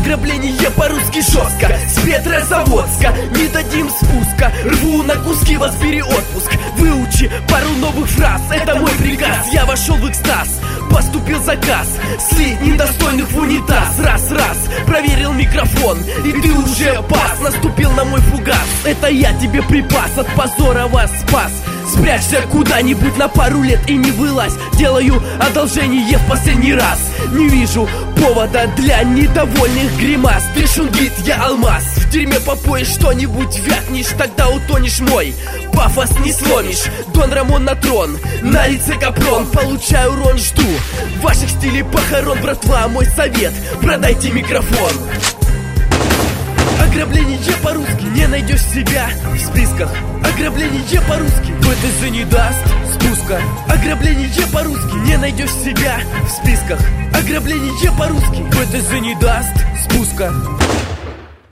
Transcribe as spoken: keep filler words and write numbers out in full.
Ограбление по-русски жестко, с Петрозаводска не дадим спуска. Рву на куски, вас бери отпуск. Выучи пару новых фраз, это мой приказ. Я вошел в экстаз, поступил заказ. Сли недостойных в унитаз. Раз-раз, проверил микрофон, и ты уже пас. Наступил на мой фугас, это я тебе припас. От позора вас спас. Спрячься куда-нибудь на пару лет и не вылазь. Делаю одолжение в последний раз. Не вижу повода для недовольных гримас. Ты шунгит, я алмаз. В тюрьме по пояс что-нибудь вякнешь, тогда утонешь мой. Пафос не сломишь, Дон Рамон на трон. На лице капрон, получаю урон, жду ваших стилей похорон. Братва, мой совет, продайте микрофон. Ограбление по-русски не найдешь себя в списках. Ограбление по-русски бэ тэ зэ не даст спуска. Ограбление по-русски не найдешь себя в списках. Ограбление по-русски бэ тэ зэ не даст спуска.